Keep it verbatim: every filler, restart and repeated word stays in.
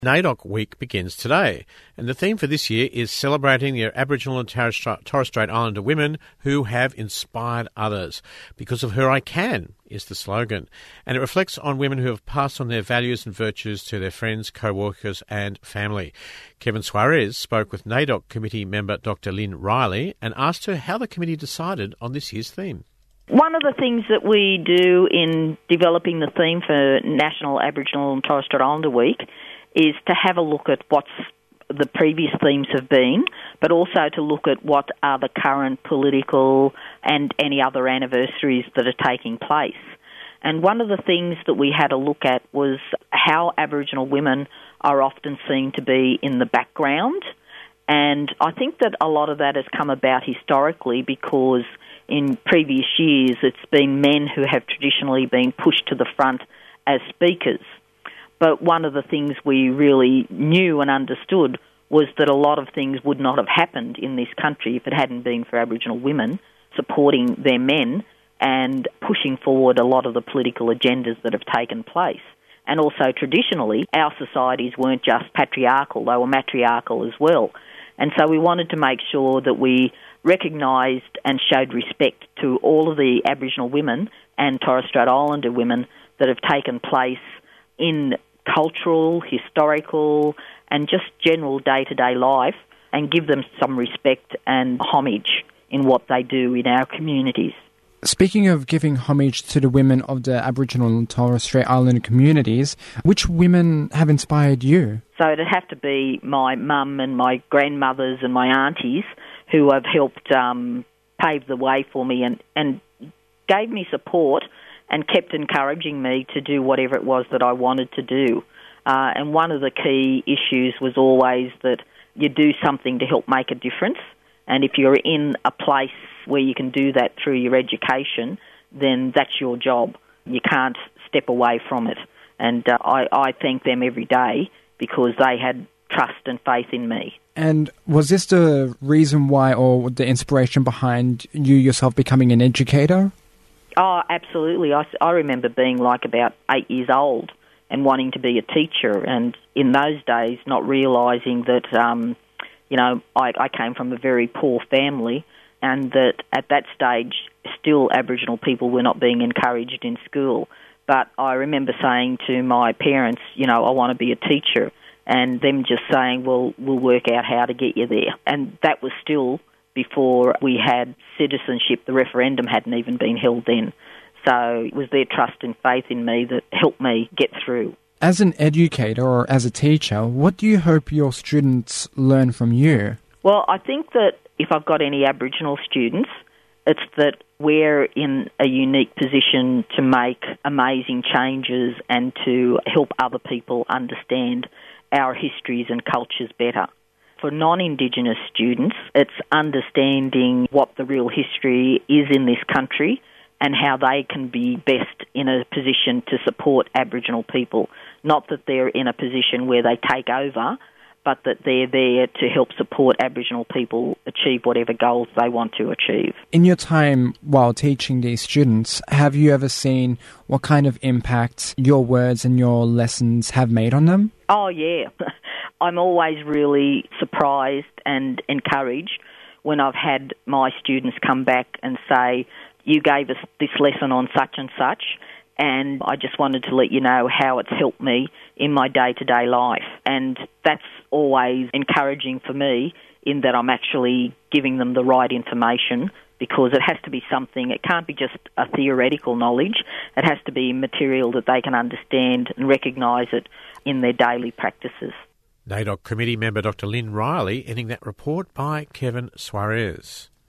NAIDOC Week begins today, and the theme for this year is celebrating the Aboriginal and Torres Strait Islander women who have inspired others. Because of her I can is the slogan, and it reflects on women who have passed on their values and virtues to their friends, co-workers and family. Kevin Suarez spoke with NAIDOC committee member Doctor Lynn Riley and asked her how the committee decided on this year's theme. One of the things that we do in developing the theme for National Aboriginal and Torres Strait Islander Week is to have a look at what the previous themes have been, but also to look at what are the current political and any other anniversaries that are taking place. And one of the things that we had a look at was how Aboriginal women are often seen to be in the background. And I think that a lot of that has come about historically because in previous years it's been men who have traditionally been pushed to the front as speakers. But one of the things we really knew and understood was that a lot of things would not have happened in this country if it hadn't been for Aboriginal women supporting their men and pushing forward a lot of the political agendas that have taken place. And also traditionally, our societies weren't just patriarchal, they were matriarchal as well. And so we wanted to make sure that we recognised and showed respect to all of the Aboriginal women and Torres Strait Islander women that have taken place in cultural, historical, and just general day-to-day life, and give them some respect and homage in what they do in our communities. Speaking of giving homage to the women of the Aboriginal and Torres Strait Islander communities, which women have inspired you? So it'd have to be my mum and my grandmothers and my aunties who have helped um, pave the way for me and, and gave me support and kept encouraging me to do whatever it was that I wanted to do. Uh, and one of the key issues was always that you do something to help make a difference. And if you're in a place where you can do that through your education, then that's your job. You can't step away from it. And uh, I, I thank them every day because they had trust and faith in me. And was this the reason why, or the inspiration behind you yourself becoming an educator? Oh, absolutely. I, I remember being like about eight years old and wanting to be a teacher, and in those days not realising that, um, you know, I, I came from a very poor family and that at that stage still Aboriginal people were not being encouraged in school. But I remember saying to my parents, you know, I want to be a teacher, and them just saying, well, we'll work out how to get you there. And that was still before we had citizenship. The referendum hadn't even been held then. So it was their trust and faith in me that helped me get through. As an educator or as a teacher, what do you hope your students learn from you? Well, I think that if I've got any Aboriginal students, it's that we're in a unique position to make amazing changes and to help other people understand our histories and cultures better. For non-Indigenous students, it's understanding what the real history is in this country and how they can be best in a position to support Aboriginal people. Not that they're in a position where they take over, but that they're there to help support Aboriginal people achieve whatever goals they want to achieve. In your time while teaching these students, have you ever seen what kind of impact your words and your lessons have made on them? Oh, yeah. I'm always really surprised and encouraged when I've had my students come back and say, you gave us this lesson on such and such, and I just wanted to let you know how it's helped me in my day-to-day life. And that's always encouraging for me in that I'm actually giving them the right information, because it has to be something, it can't be just a theoretical knowledge, it has to be material that they can understand and recognise it in their daily practices. NAIDOC committee member Doctor Lynn Riley ending that report by Kevin Suarez.